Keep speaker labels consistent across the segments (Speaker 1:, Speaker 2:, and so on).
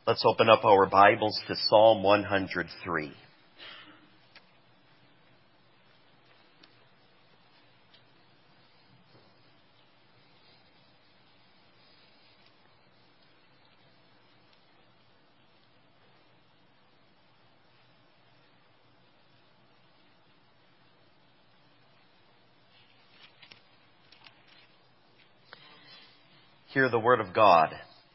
Speaker 1: Let's open up our Bibles to Psalm 103. Hear the word of God.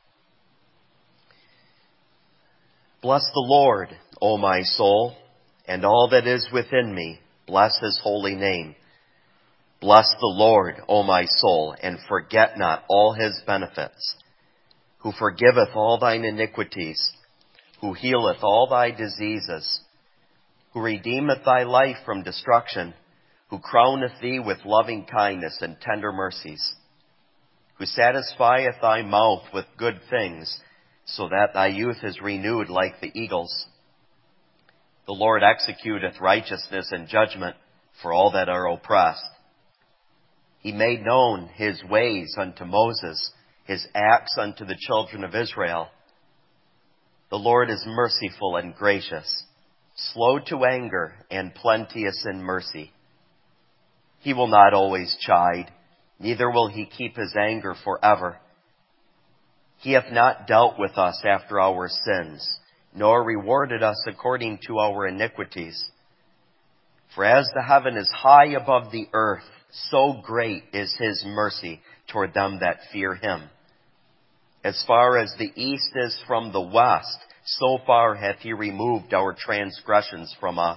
Speaker 1: Bless the Lord, O my soul, and all that is within me. Bless his holy name. Bless the Lord, O my soul, and forget not all his benefits, who forgiveth all thine iniquities, who healeth all thy diseases, who redeemeth thy life from destruction, who crowneth thee with loving kindness and tender mercies, who satisfieth thy mouth with good things, so that thy youth is renewed like the eagles. The Lord executeth righteousness and judgment for all that are oppressed. He made known his ways unto Moses, his acts unto the children of Israel. The Lord is merciful and gracious, slow to anger and plenteous in mercy. He will not always chide, neither will he keep his anger forever. He hath not dealt with us after our sins, nor rewarded us according to our iniquities. For as the heaven is high above the earth, so great is his mercy toward them that fear him. As far as the east is from the west, so far hath he removed our transgressions from us.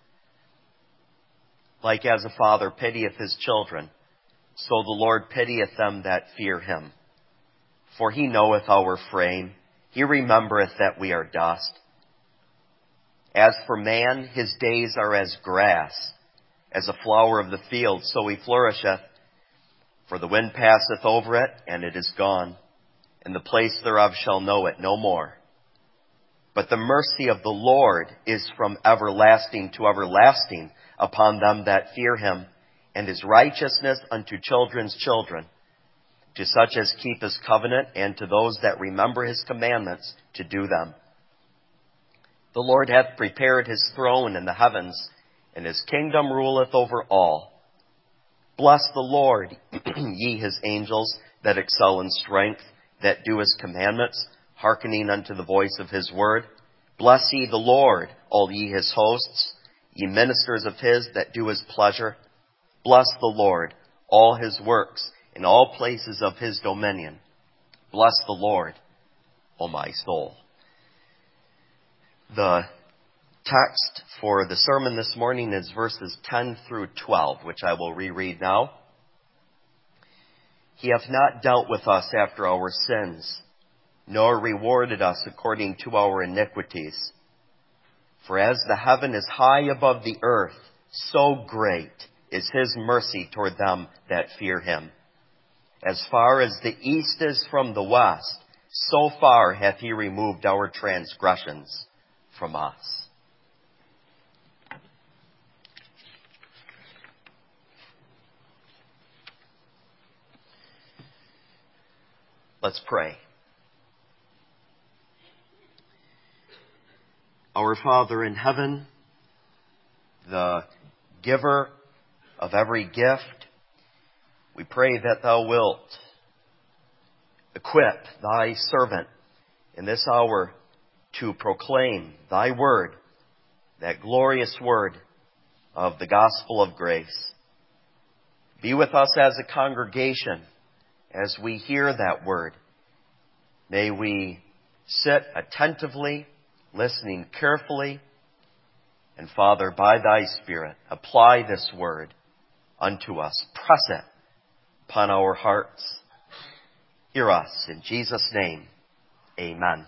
Speaker 1: Like as a father pitieth his children, so the Lord pitieth them that fear him. For he knoweth our frame, he remembereth that we are dust. As for man, his days are as grass, as a flower of the field, so he flourisheth. For the wind passeth over it, and it is gone, and the place thereof shall know it no more. But the mercy of the Lord is from everlasting to everlasting upon them that fear him, and his righteousness unto children's children, to such as keep his covenant, and to those that remember his commandments to do them. The Lord hath prepared his throne in the heavens, and his kingdom ruleth over all. Bless the Lord, ye his angels, that excel in strength, that do his commandments, hearkening unto the voice of his word. Bless ye the Lord, all ye his hosts, ye ministers of his that do his pleasure. Bless the Lord, all his works, in all places of his dominion. Bless the Lord, O my soul. The text for the sermon this morning is verses 10 through 12, which I will reread now. He hath not dealt with us after our sins, nor rewarded us according to our iniquities. For as the heaven is high above the earth, so great is his mercy toward them that fear him. As far as the east is from the west, so far hath he removed our transgressions from us. Let's pray. Our Father in heaven, the giver of every gift, we pray that thou wilt equip thy servant in this hour to proclaim thy word, that glorious word of the gospel of grace. Be with us as a congregation as we hear that word. May we sit attentively, listening carefully, and Father, by thy Spirit, apply this word unto us. Press it upon our hearts. Hear us in Jesus' name. Amen.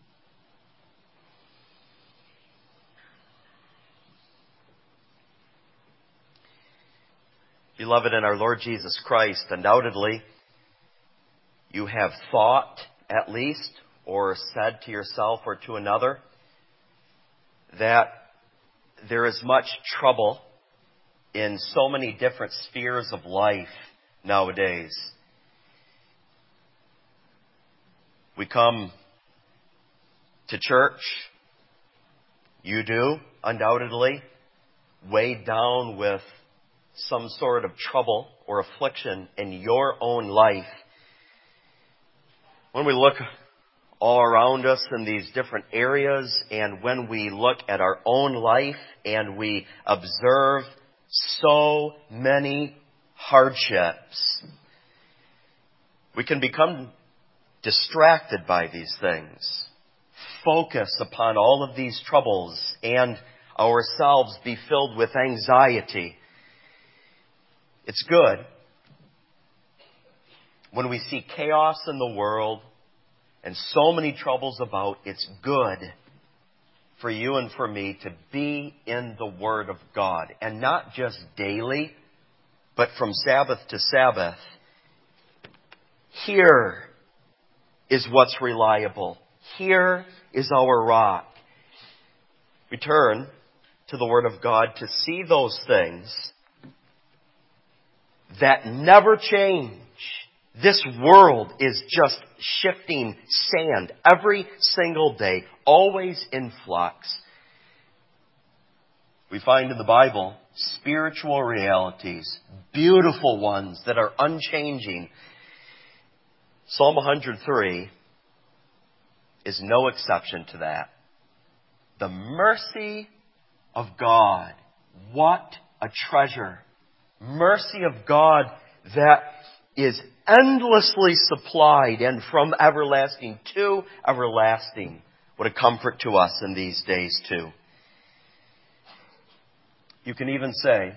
Speaker 1: Beloved in our Lord Jesus Christ, undoubtedly, you have thought, at least, or said to yourself or to another, that there is much trouble in so many different spheres of life nowadays. We come to church? You do, undoubtedly, weighed down with some sort of trouble or affliction in your own life. When we look all around us in these different areas, and when we look at our own life and we observe so many hardships, we can become distracted by these things, focus upon all of these troubles, and ourselves be filled with anxiety. It's good when we see chaos in the world and so many troubles about. It's good for you and for me to be in the Word of God, and not just daily, but from Sabbath to Sabbath. Here is what's reliable. Here is our rock. We turn to the Word of God to see those things that never change. This world is just shifting sand every single day, always in flux. We find in the Bible spiritual realities, beautiful ones that are unchanging. Psalm 103 is no exception to that. The mercy of God. What a treasure. Mercy of God that is endlessly supplied and from everlasting to everlasting. What a comfort to us in these days too. You can even say,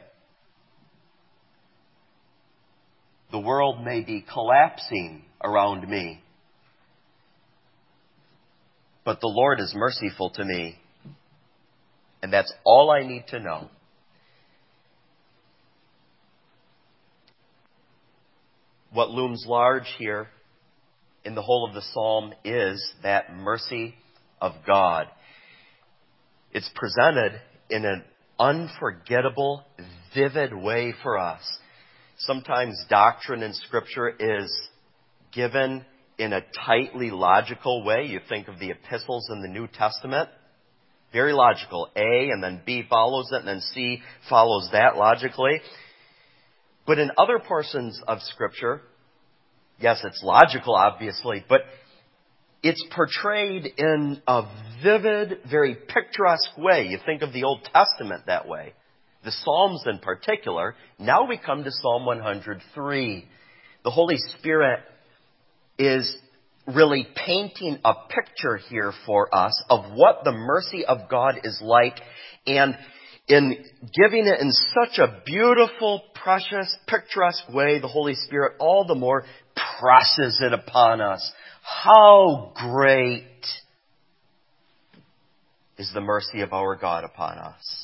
Speaker 1: the world may be collapsing around me, but the Lord is merciful to me. And that's all I need to know. What looms large here in the whole of the psalm is that mercy of God. It's presented in an unforgettable, vivid way for us. Sometimes doctrine in Scripture is given in a tightly logical way. You think of the epistles in the New Testament. Very logical. A, and then B follows it, and then C follows that logically. But in other portions of Scripture, yes, it's logical, obviously, but it's portrayed in a vivid, very picturesque way. You think of the Old Testament that way. The Psalms in particular. Now we come to Psalm 103. The Holy Spirit is really painting a picture here for us of what the mercy of God is like, and in giving it in such a beautiful, precious, picturesque way, the Holy Spirit all the more presses it upon us. How great is the mercy of our God upon us.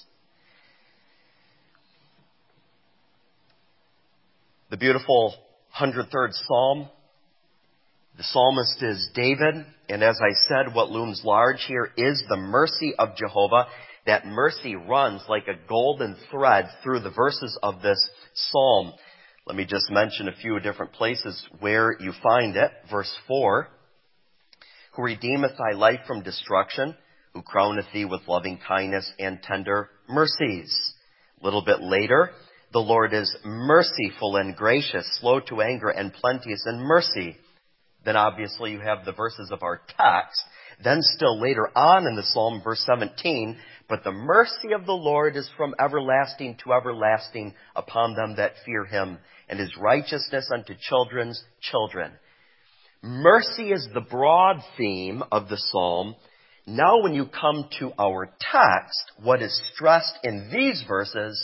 Speaker 1: The beautiful 103rd Psalm. The psalmist is David, and as I said, what looms large here is the mercy of Jehovah. That mercy runs like a golden thread through the verses of this psalm. Let me just mention a few different places where you find it. Verse 4, who redeemeth thy life from destruction, who crowneth thee with loving kindness and tender mercies. A little bit later, the Lord is merciful and gracious, slow to anger, and plenteous in mercy. Then obviously you have the verses of our text. Then still later on in the psalm, verse 17, but the mercy of the Lord is from everlasting to everlasting upon them that fear him, and his righteousness unto children's children. Mercy is the broad theme of the psalm. Now when you come to our text, what is stressed in these verses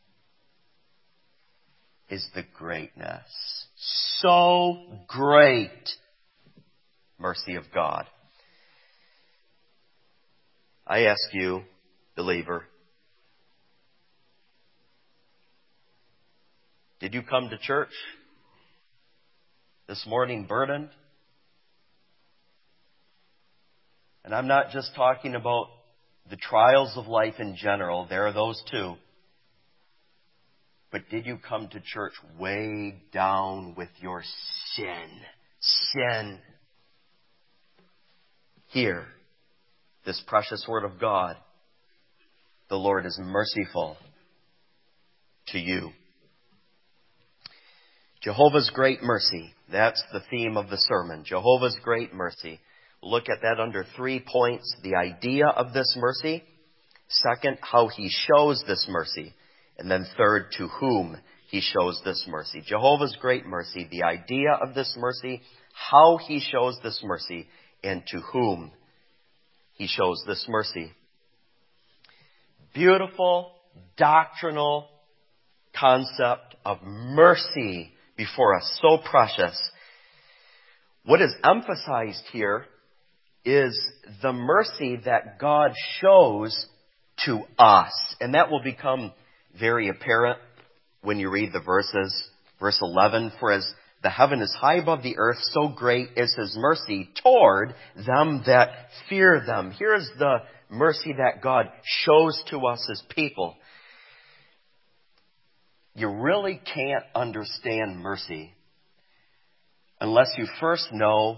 Speaker 1: is the greatness. So great mercy of God. I ask you, believer, did you come to church this morning burdened? And I'm not just talking about the trials of life in general. There are those too. But did you come to church weighed down with your sin? Sin. Here this precious word of God. The Lord is merciful to you. Jehovah's great mercy. That's the theme of the sermon. Jehovah's great mercy. We'll look at that under 3 points. The idea of this mercy. Second, how he shows this mercy. And then third, to whom he shows this mercy. Jehovah's great mercy. The idea of this mercy. How he shows this mercy. And to whom he shows this mercy. Beautiful doctrinal concept of mercy before us. So precious. What is emphasized here is the mercy that God shows to us. And that will become very apparent when you read the verses. Verse 11, for as the heaven is high above the earth, so great is his mercy toward them that fear them. Here's the mercy that God shows to us as people. You really can't understand mercy unless you first know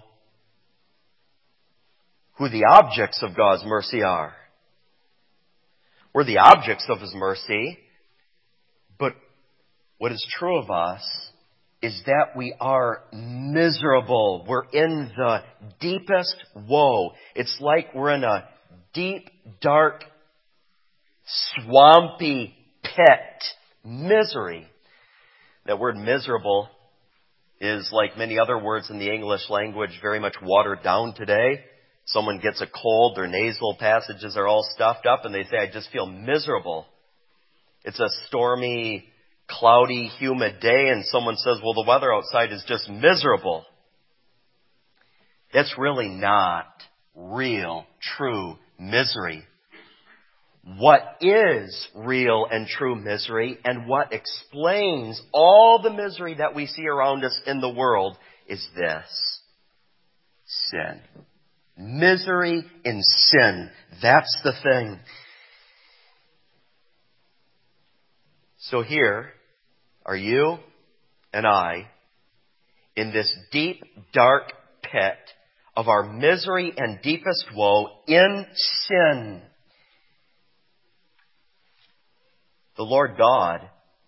Speaker 1: who the objects of God's mercy are. We're the objects of his mercy, but what is true of us is that we are miserable. We're in the deepest woe. It's like we're in a deep, dark, swampy pit. Misery. That word miserable is, like many other words in the English language, very much watered down today. Someone gets a cold, their nasal passages are all stuffed up, and they say, I just feel miserable. It's a stormy, cloudy, humid day, and someone says, well, the weather outside is just miserable. That's really not real, true misery. What is real and true misery, and what explains all the misery that we see around us in the world, is this: sin. Misery in sin. That's the thing. So here are you and I in this deep, dark pit of our misery and deepest woe in sin. The Lord God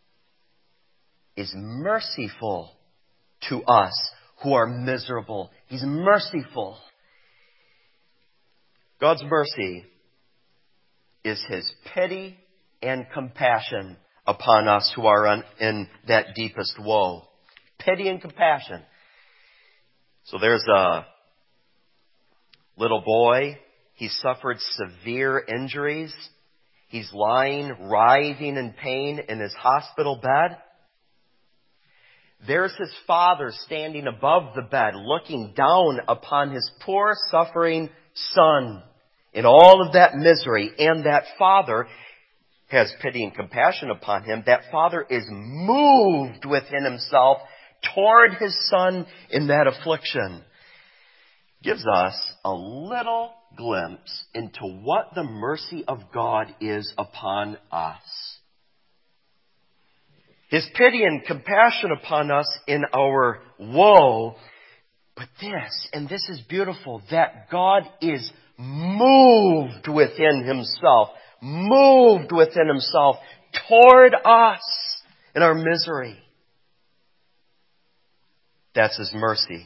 Speaker 1: is merciful to us who are miserable. He's merciful. God's mercy is his pity and compassion upon us who are in that deepest woe. Pity and compassion. So there's a little boy. He suffered severe injuries. He's lying, writhing in pain in his hospital bed. There's his father standing above the bed, looking down upon his poor, suffering son in all of that misery. And that father has pity and compassion upon him. That father is moved within himself toward his son in that affliction. Gives us a little glimpse into what the mercy of God is upon us. His pity and compassion upon us in our woe. But this, and this is beautiful, that God is moved within himself toward us in our misery. That's his mercy.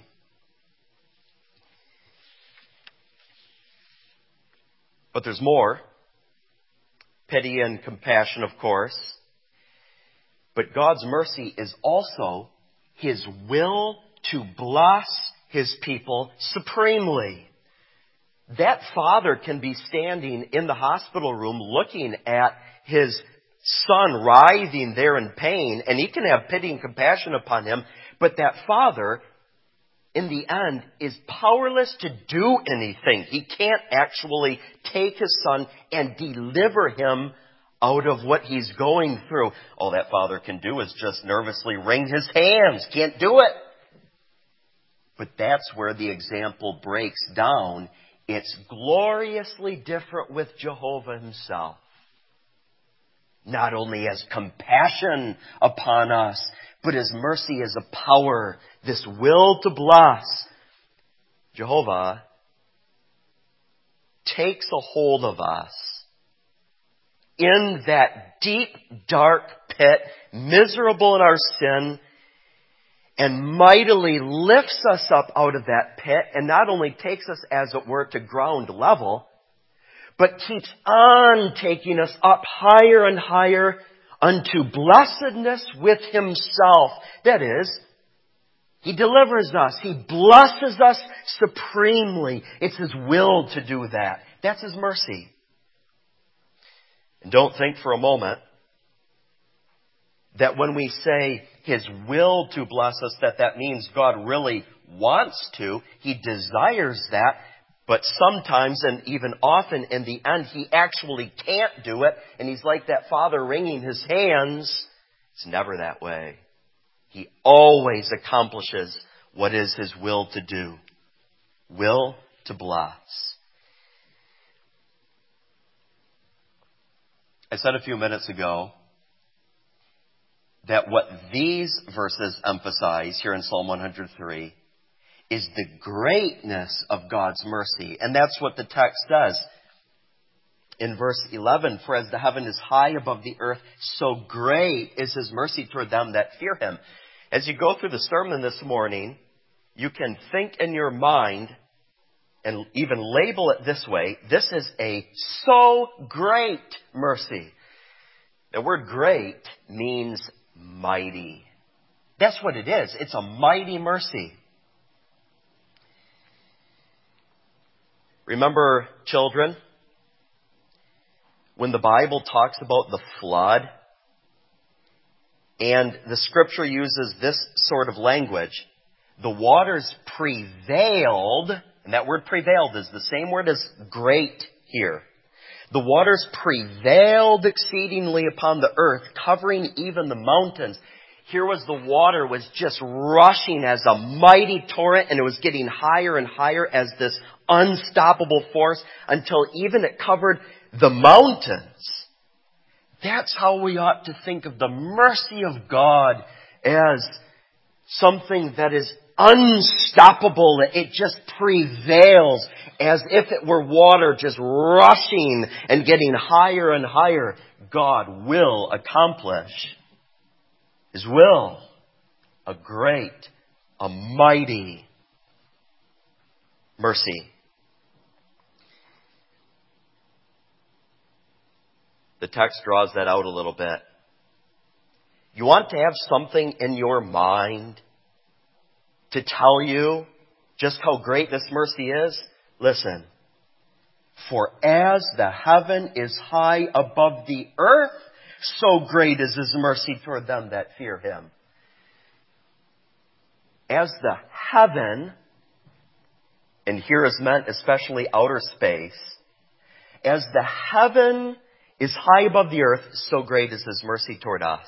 Speaker 1: But there's more. Pity and compassion, of course. But God's mercy is also his will to bless his people supremely. That father can be standing in the hospital room looking at his son writhing there in pain, and he can have pity and compassion upon him, but that father, in the end, is powerless to do anything. He can't actually take his son and deliver him out of what he's going through. All that father can do is just nervously wring his hands. Can't do it. But that's where the example breaks down. It's gloriously different with Jehovah himself. Not only as compassion upon us, but his mercy is a power, this will to bless. Jehovah takes a hold of us in that deep, dark pit, miserable in our sin, and mightily lifts us up out of that pit, and not only takes us, as it were, to ground level, but keeps on taking us up higher and higher unto blessedness with Himself. That is, He delivers us. He blesses us supremely. It's His will to do that. That's His mercy. And don't think for a moment that when we say His will to bless us, that means God really wants to. He desires that. But sometimes, and even often in the end, He actually can't do it. And He's like that father wringing his hands. It's never that way. He always accomplishes what is His will to do. Will to bless. I said a few minutes ago that what these verses emphasize here in Psalm 103 is the greatness of God's mercy. And that's what the text says. In verse 11, for as the heaven is high above the earth, so great is His mercy toward them that fear Him. As you go through the sermon this morning, you can think in your mind and even label it this way. This is a so great mercy. The word great means mighty. That's what it is. It's a mighty mercy. Remember, children, when the Bible talks about the flood, and the Scripture uses this sort of language, the waters prevailed, and that word prevailed is the same word as great here. The waters prevailed exceedingly upon the earth, covering even the mountains. Here was the water was just rushing as a mighty torrent, and it was getting higher and higher as this unstoppable force until even it covered the mountains. That's how we ought to think of the mercy of God, as something that is unstoppable. It just prevails as if it were water just rushing and getting higher and higher. God will accomplish His will. A great, a mighty mercy. The text draws that out a little bit. You want to have something in your mind to tell you just how great this mercy is? Listen. For as the heaven is high above the earth, so great is His mercy toward them that fear Him. As the heaven, and here is meant especially outer space, as the heaven is high above the earth, so great is His mercy toward us.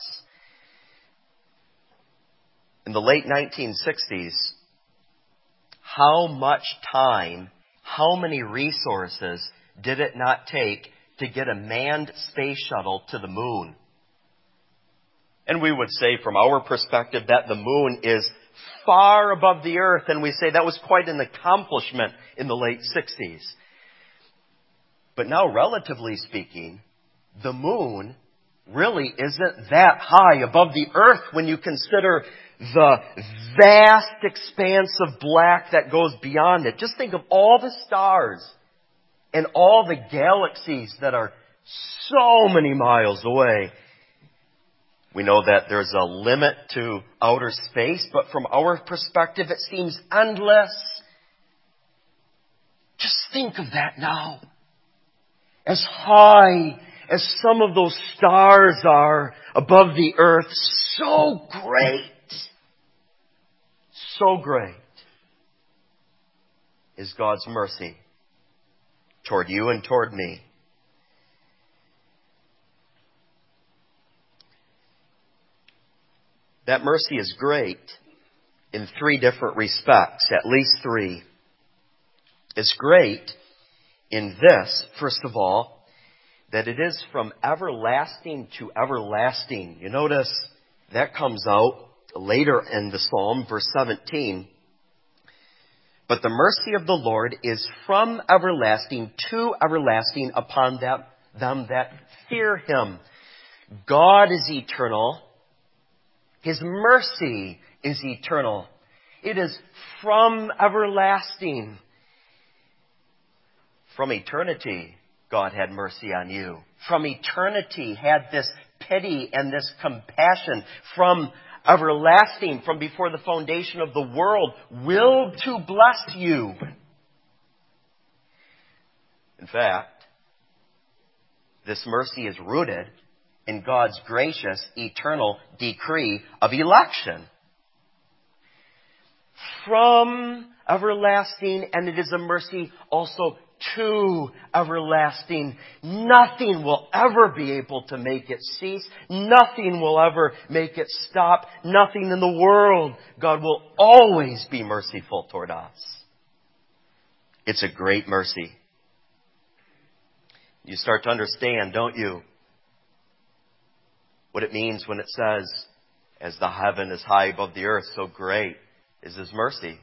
Speaker 1: In the late 1960s, how much time, how many resources did it not take to get a manned space shuttle to the moon? And we would say from our perspective that the moon is far above the earth, and we say that was quite an accomplishment in the late 60s. But now, relatively speaking, the moon really isn't that high above the earth when you consider the vast expanse of black that goes beyond it. Just think of all the stars and all the galaxies that are so many miles away. We know that there's a limit to outer space, but from our perspective, it seems endless. Just think of that now. As high as some of those stars are above the earth, so great is God's mercy toward you and toward me. That mercy is great in three different respects, at least three. It's great in this, first of all, that it is from everlasting to everlasting. You notice that comes out later in the psalm, verse 17. But the mercy of the Lord is from everlasting to everlasting upon them that fear him. God is eternal. His mercy is eternal. It is from everlasting. From eternity, God had mercy on you. From eternity, had this pity and this compassion. From everlasting, from before the foundation of the world, willed to bless you. In fact, this mercy is rooted in God's gracious, eternal decree of election. From everlasting, and it is a mercy also to everlasting. Nothing will ever be able to make it cease. Nothing will ever make it stop. Nothing in the world. God will always be merciful toward us. It's a great mercy. You start to understand, don't you, what it means when it says, as the heaven is high above the earth, so great is His mercy.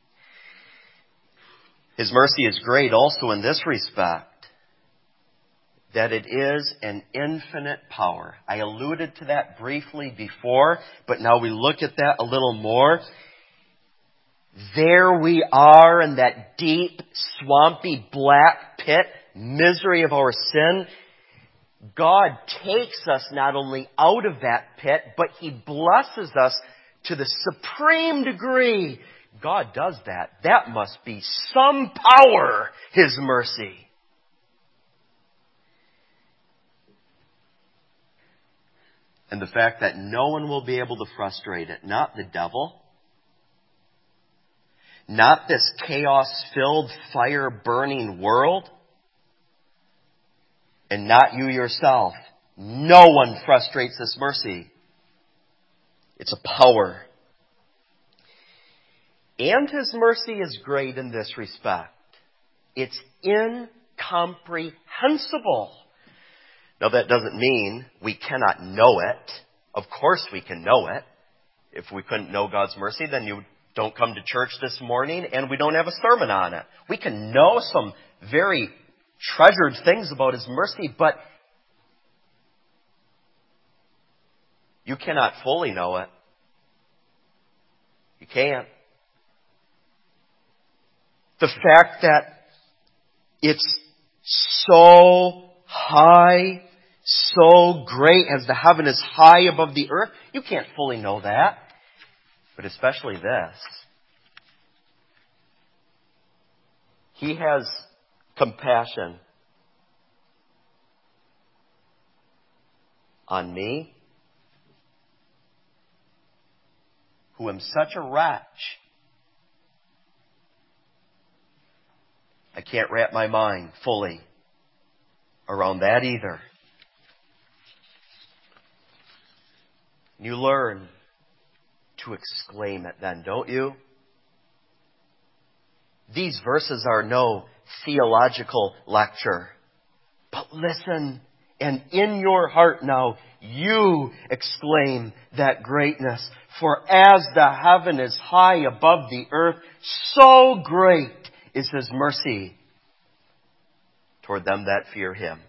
Speaker 1: His mercy is great also in this respect, that it is an infinite power. I alluded to that briefly before, but now we look at that a little more. There we are in that deep, swampy, black pit, misery of our sin. God takes us not only out of that pit, but He blesses us to the supreme degree. God does that. That must be some power, His mercy. And the fact that no one will be able to frustrate it. Not the devil. Not this chaos-filled, fire-burning world. And not you yourself. No one frustrates this mercy. It's a power. And His mercy is great in this respect. It's incomprehensible. Now that doesn't mean we cannot know it. Of course we can know it. If we couldn't know God's mercy, then you don't come to church this morning and we don't have a sermon on it. We can know some very treasured things about His mercy, but you cannot fully know it. You can't. The fact that it's so high, so great, as the heaven is high above the earth, you can't fully know that. But especially this. He has compassion on me, who am such a wretch. I can't wrap my mind fully around that either. You learn to exclaim it then, don't you? These verses are no theological lecture. But listen, and in your heart now, you exclaim that greatness. For as the heaven is high above the earth, so great is His mercy toward them that fear Him.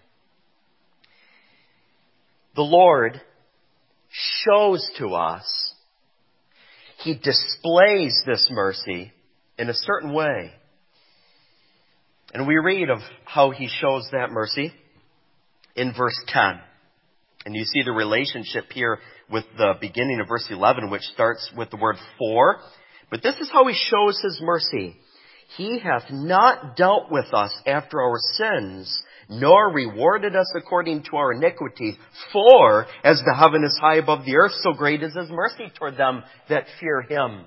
Speaker 1: The Lord shows to us, He displays this mercy in a certain way. And we read of how He shows that mercy in verse 10. And you see the relationship here with the beginning of verse 11, which starts with the word for. But this is how He shows His mercy. He hath not dealt with us after our sins, nor rewarded us according to our iniquities. For, as the heaven is high above the earth, so great is His mercy toward them that fear Him.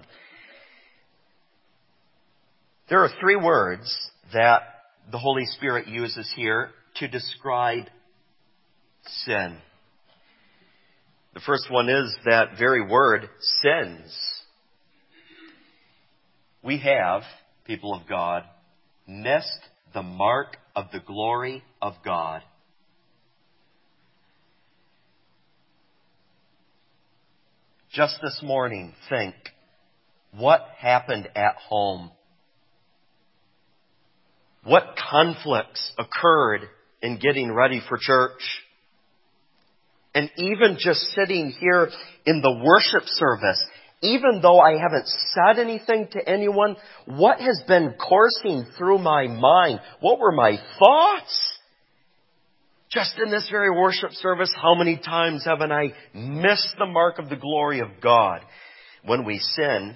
Speaker 1: There are three words that the Holy Spirit uses here to describe sin. The first one is that very word, sins. We have, people of God, missed the mark of the glory of God. Just this morning, think, what happened at home? What conflicts occurred in getting ready for church? And even just sitting here in the worship service, even though I haven't said anything to anyone, what has been coursing through my mind? What were my thoughts? Just in this very worship service, how many times haven't I missed the mark of the glory of God? When we sin,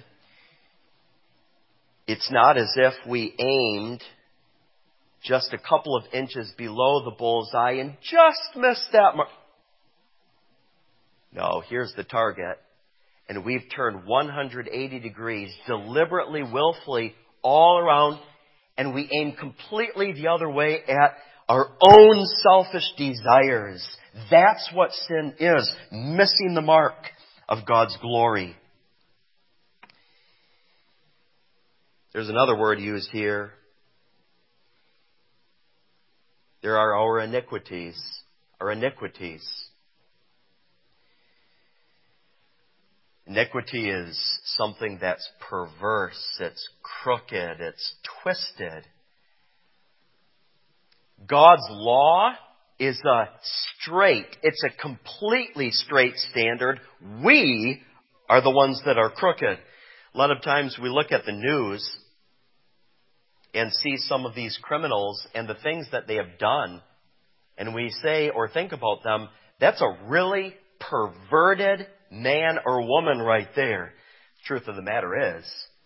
Speaker 1: it's not as if we aimed just a couple of inches below the bullseye and just missed that mark. No, here's the target. And we've turned 180 degrees, deliberately, willfully, all around, and we aim completely the other way at our own selfish desires. That's what sin is, missing the mark of God's glory. There's another word used here. There are our iniquities. Our iniquities. Iniquity is something that's perverse, it's crooked, it's twisted. God's law is it's a completely straight standard. We are the ones that are crooked. A lot of times we look at the news and see some of these criminals and the things that they have done, and we say or think about them, that's a really perverted man or woman right there. The truth of the matter is,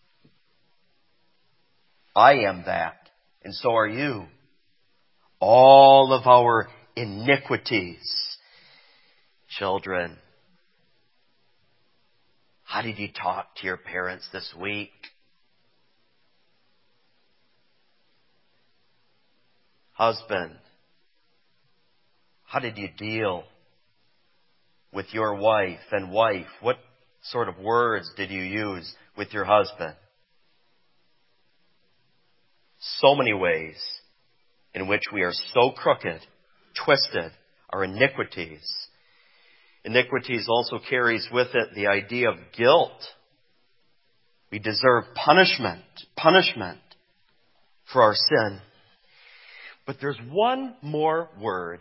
Speaker 1: I am that, and so are you. All of our iniquities. Children, how did you talk to your parents this week? Husband, how did you deal with your wife? And wife, what sort of words did you use with your husband? So many ways in which we are so crooked, twisted, our iniquities. Iniquities also carries with it the idea of guilt. We deserve punishment for our sin. But there's one more word,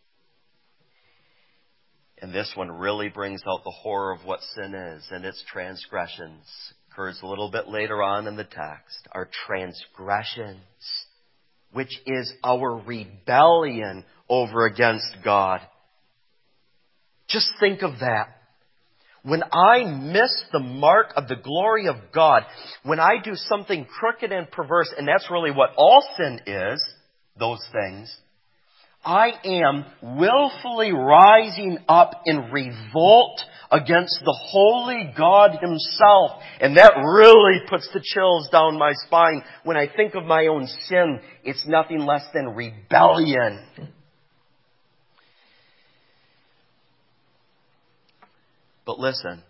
Speaker 1: and this one really brings out the horror of what sin is, and it's transgressions. It occurs a little bit later on in the text. Our transgressions, which is our rebellion over against God. Just think of that. When I miss the mark of the glory of God, when I do something crooked and perverse, and that's really what all sin is, those things, I am willfully rising up in revolt against the holy God Himself. And that really puts the chills down my spine. When I think of my own sin, it's nothing less than rebellion. But listen,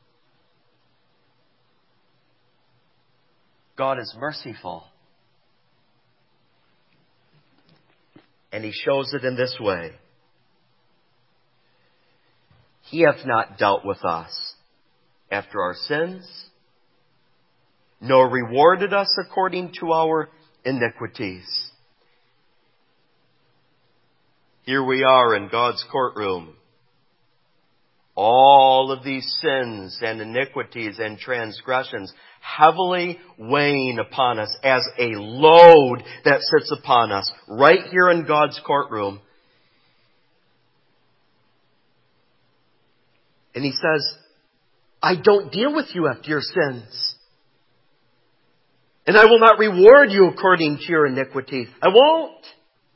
Speaker 1: God is merciful. And He shows it in this way. He hath not dealt with us after our sins, nor rewarded us according to our iniquities. Here we are in God's courtroom. All of these sins and iniquities and transgressions heavily weighing upon us as a load that sits upon us right here in God's courtroom. And He says, I don't deal with you after your sins. And I will not reward you according to your iniquities. I won't.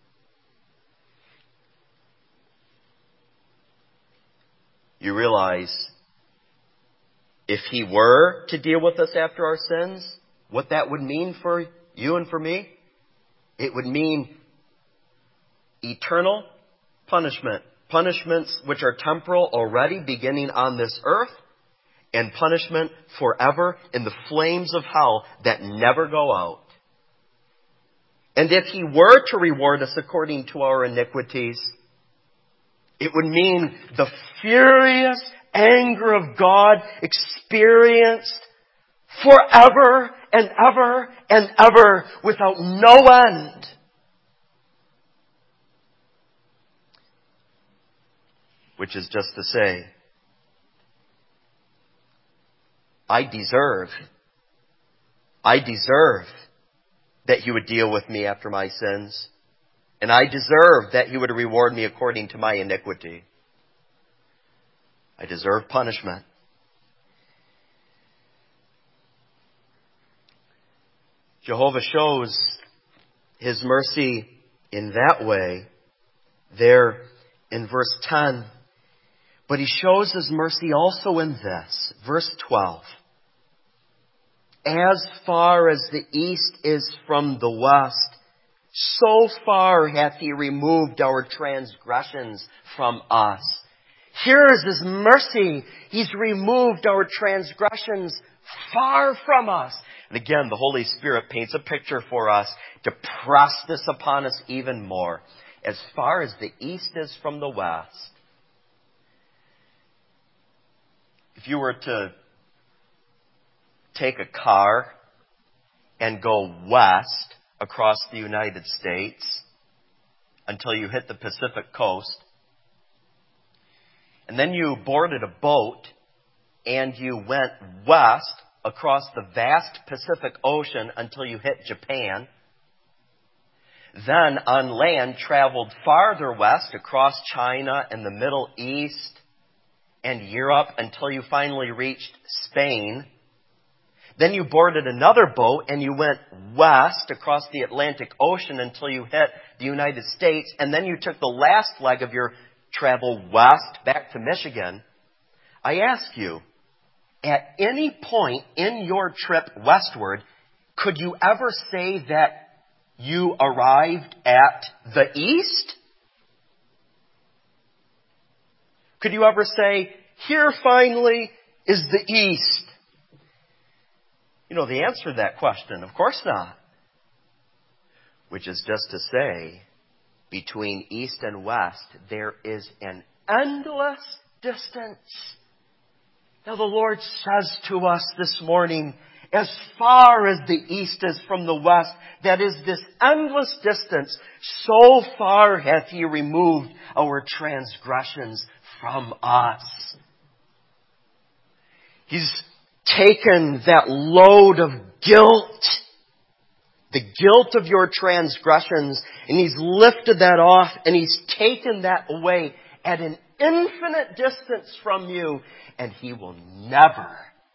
Speaker 1: You realize, if He were to deal with us after our sins, what that would mean for you and for me? It would mean eternal punishment. Punishments which are temporal already, beginning on this earth, and punishment forever in the flames of hell that never go out. And if He were to reward us according to our iniquities, it would mean the furious anger of God experienced forever and ever without no end. Which is just to say, I deserve that He would deal with me after my sins. And I deserve that He would reward me according to my iniquity. I deserve punishment. Jehovah shows His mercy in that way there in verse 10. But He shows His mercy also in this, verse 12. As far as the east is from the west, so far hath He removed our transgressions from us. Here is His mercy. He's removed our transgressions far from us. And again, the Holy Spirit paints a picture for us to press this upon us even more. As far as the east is from the west. If you were to take a car and go west across the United States until you hit the Pacific coast, and then you boarded a boat and you went west across the vast Pacific Ocean until you hit Japan, then on land traveled farther west across China and the Middle East and Europe until you finally reached Spain. Then you boarded another boat and you went west across the Atlantic Ocean until you hit the United States. And then you took the last leg of your travel west back to Michigan. I ask you, at any point in your trip westward, could you ever say that you arrived at the east? Could you ever say, here finally is the east? You know the answer to that question. Of course not. Which is just to say, between east and west, there is an endless distance. Now the Lord says to us this morning, as far as the east is from the west, that is this endless distance, so far hath He removed our transgressions from us. He's taken that load of guilt, the guilt of your transgressions, and He's lifted that off and He's taken that away at an infinite distance from you, and He will never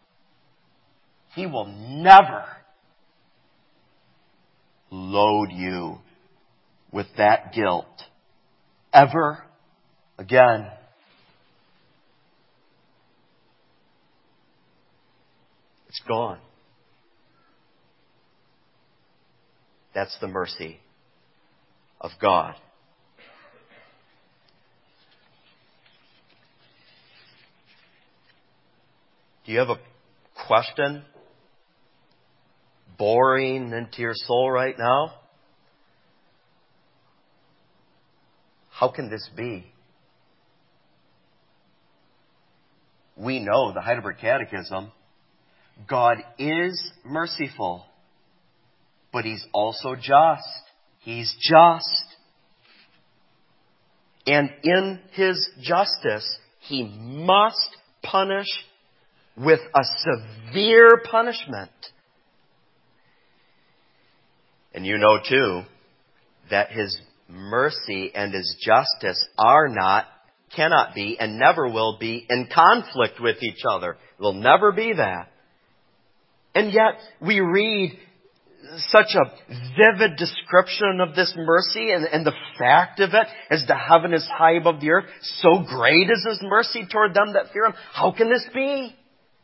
Speaker 1: load you with that guilt ever again. It's gone. That's the mercy of God. Do you have a question boring into your soul right now? How can this be? We know the Heidelberg Catechism. God is merciful, but He's also just. He's just. And in His justice, He must punish with a severe punishment. And you know too, that His mercy and His justice are not, cannot be, and never will be in conflict with each other. It will never be that. And yet, we read such a vivid description of this mercy and the fact of it, as the heaven is high above the earth, so great is His mercy toward them that fear Him. How can this be?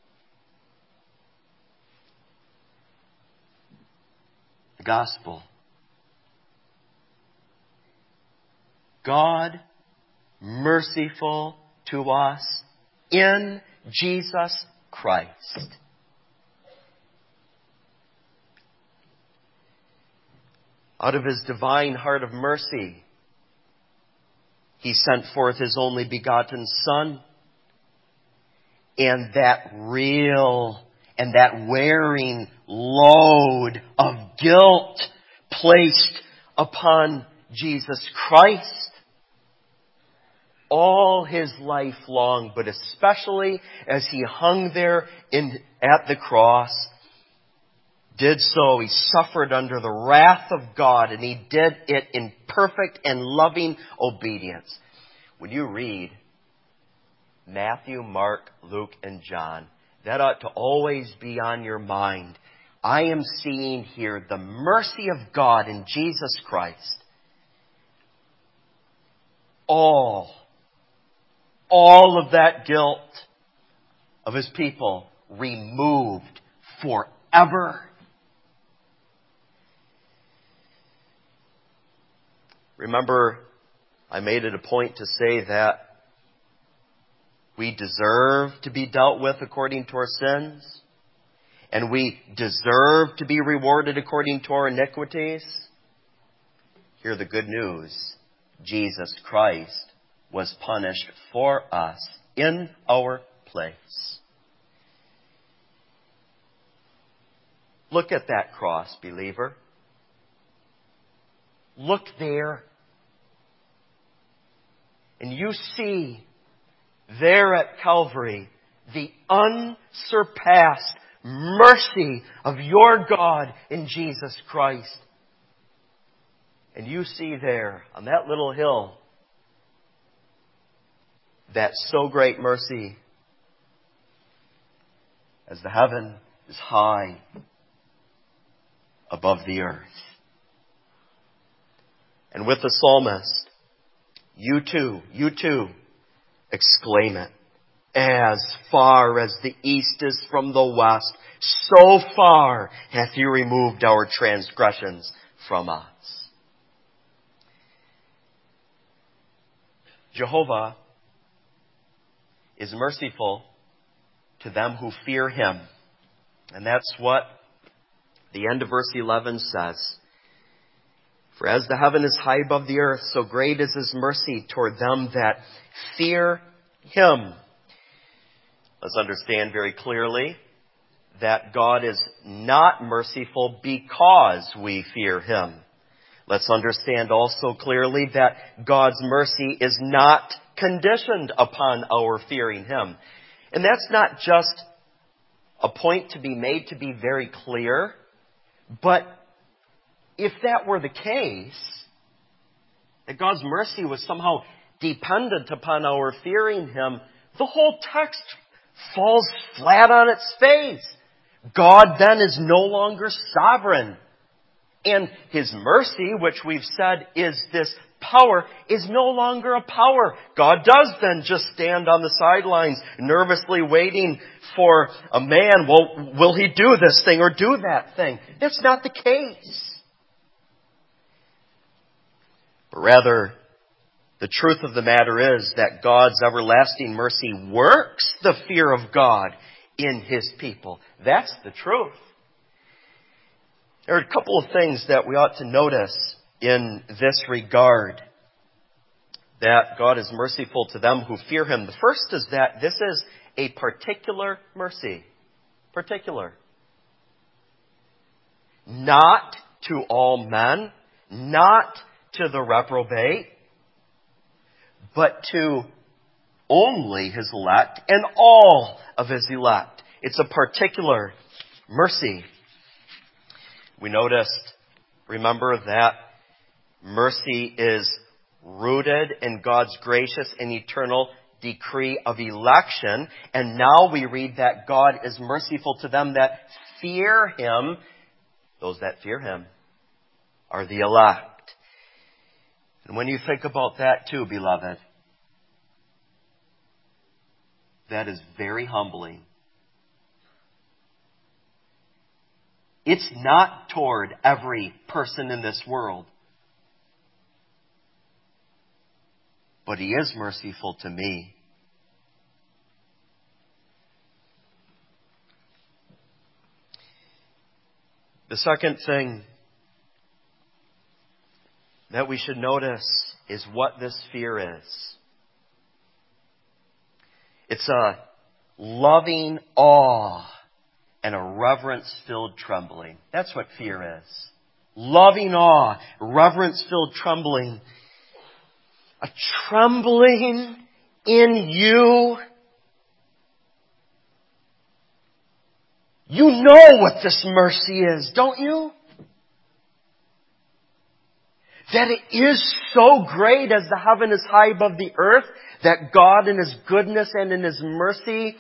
Speaker 1: The gospel. God, merciful to us in Jesus Christ. Out of His divine heart of mercy, He sent forth His only begotten Son. And that real and that wearing load of guilt placed upon Jesus Christ all his life long, but especially as he hung there at the cross, did so. He suffered under the wrath of God, and he did it in perfect and loving obedience. When you read Matthew, Mark, Luke, and John, that ought to always be on your mind. I am seeing here the mercy of God in Jesus Christ. All of that guilt of his people removed forever. Remember, I made it a point to say that we deserve to be dealt with according to our sins, and we deserve to be rewarded according to our iniquities. Hear the good news. Jesus Christ was punished for us in our place. Look at that cross, believer. Look there. And you see there at Calvary the unsurpassed mercy of your God in Jesus Christ. And you see there on that little hill that so great mercy as the heaven is high above the earth. And with the psalmist, you too, exclaim it. As far as the east is from the west, so far hath he removed our transgressions from us. Jehovah is merciful to them who fear him. And that's what the end of verse 11 says. For as the heaven is high above the earth, so great is his mercy toward them that fear him. Let's understand very clearly that God is not merciful because we fear him. Let's understand also clearly that God's mercy is not conditioned upon our fearing him. And that's not just a point to be made to be very clear, but if that were the case, that God's mercy was somehow dependent upon our fearing him, the whole text falls flat on its face. God then is no longer sovereign. And his mercy, which we've said is this power, is no longer a power. God does then just stand on the sidelines, nervously waiting for a man. Well, will he do this thing or do that thing? That's not the case. But rather, the truth of the matter is that God's everlasting mercy works the fear of God in his people. That's the truth. There are a couple of things that we ought to notice in this regard, that God is merciful to them who fear him. The first is that this is a particular mercy. Particular. Not to all men, not to the reprobate, but to only his elect and all of his elect. It's a particular mercy. We noticed, remember, that mercy is rooted in God's gracious and eternal decree of election. And now we read that God is merciful to them that fear him. Those that fear him are the elect. And when you think about that too, beloved, that is very humbling. It's not toward every person in this world. But he is merciful to me. The second thing that we should notice is what this fear is. It's a loving awe and a reverence-filled trembling. That's what fear is. Loving awe, reverence-filled trembling. A trembling in you. You know what this mercy is, don't you? That it is so great as the heaven is high above the earth, that God in His goodness and in His mercy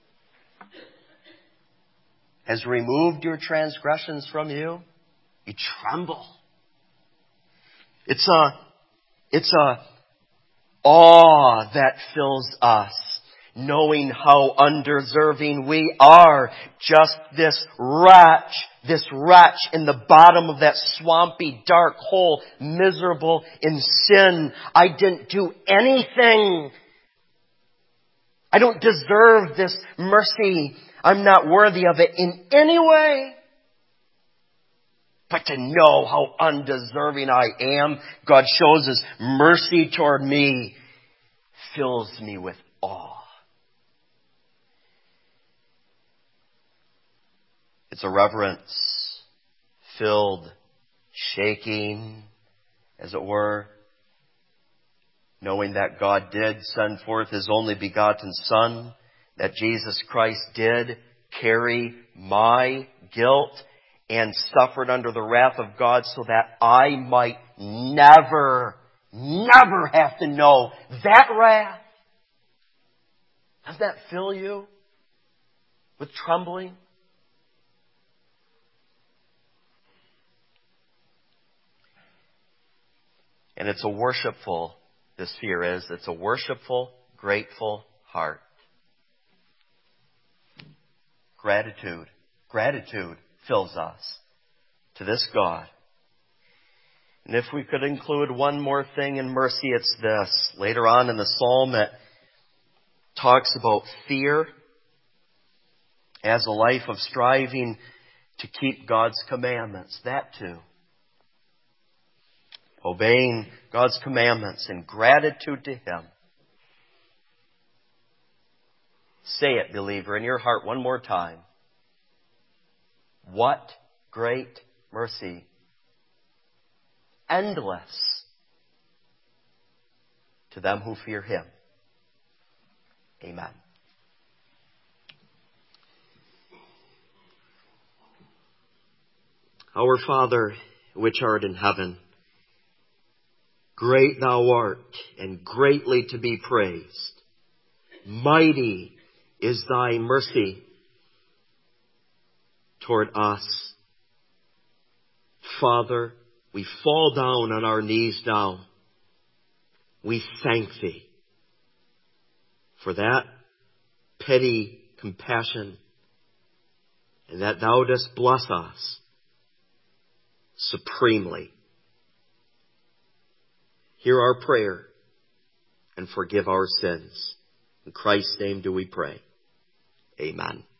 Speaker 1: has removed your transgressions from you. You tremble. It's a awe that fills us, knowing how undeserving we are. Just this wretch in the bottom of that swampy, dark hole, miserable in sin. I didn't do anything. I don't deserve this mercy. I'm not worthy of it in any way. But to know how undeserving I am, God shows His mercy toward me, fills me with awe. It's a reverence-filled shaking, as it were, knowing that God did send forth His only begotten Son, that Jesus Christ did carry my guilt and suffered under the wrath of God so that I might never have to know that wrath. Does that fill you with trembling? And it's a worshipful, this fear is, it's a worshipful, grateful heart. Gratitude fills us to this God. And if we could include one more thing in mercy, it's this. Later on in the psalm it talks about fear as a life of striving to keep God's commandments. That too. Obeying God's commandments in gratitude to Him. Say it, believer, in your heart one more time. What great mercy. Endless to them who fear Him. Amen. Our Father, which art in heaven, great Thou art, and greatly to be praised. Mighty is Thy mercy toward us. Father, we fall down on our knees now. We thank Thee for that pity, compassion, and that Thou dost bless us supremely. Hear our prayer and forgive our sins. In Christ's name do we pray. Amen.